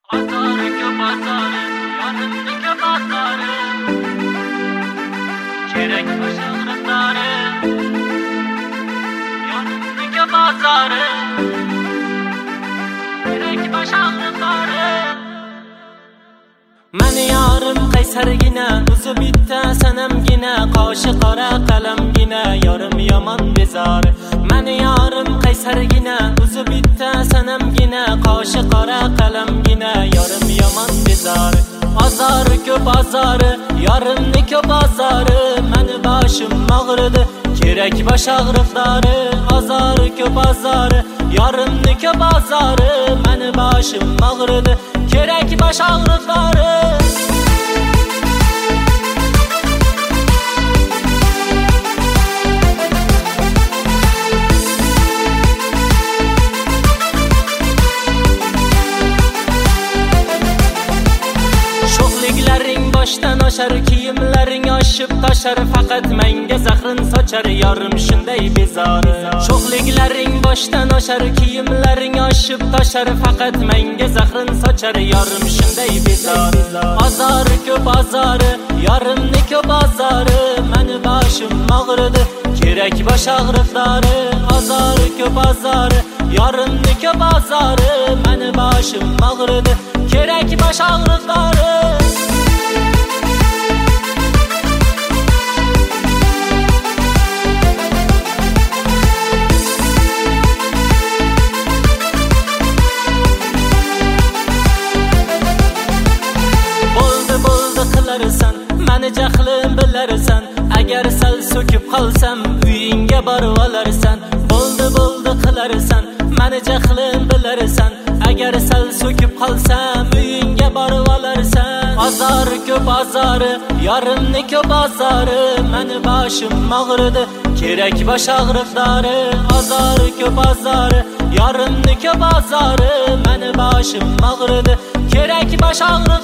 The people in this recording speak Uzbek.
Azarı bazarı, yanındaki bazarı, çeyrek baş ağrıları, yanındaki bazarı, çeyrek baş ağrıları. Meni yarım qaysargina, o'zi bitta sanamgina, qoshi qora qalamgina, yarim yomon bezori. Meni yarım qaysargina, o'zi bitta sanamgina, qoshi qora qalamgina, yarim yomon bezori. Azori ko'p azori, yarimni ko'p azori, meni boshim og'ridi, kerak bosh og'riqlari. Azori ko'p azori, yarimni ko'p azori, meni boshim og'ridi, kerak bosh og'riqlari. Sho'xliklaring boshdan oshar, kiyimlaring oshib toshar, faqat menga zahrin sochar, yorim shunday bezori. Sho'xliklaring boshdan oshar, kiyimlaring oshib toshar, faqat menga zahrin sochar, yorim shunday bezori. Azori ko'p azori, yorimni ko'p azori, meni boshim og'ridi, kerak bosh og'riqlari. Azori ko'p azori, yorimni ko'p azori, meni boshim og'ridi, kerak bosh og'riqlari. Meni jahlim bilarsan, agar sal so'kib qolsam uyingga borib olarsan. Bo'ldi qilarsan, meni jahlim bilarsan, agar sal so'kib qolsam uyingga borib olarsan. Azori ko'p azori, yorimni ko'p azori, meni boshim og'ridi, kerak bosh og'riqlari. Azori ko'p azori, yorimni ko'p azori, meni boshim og'ridi, kerak bosh og'riqlari.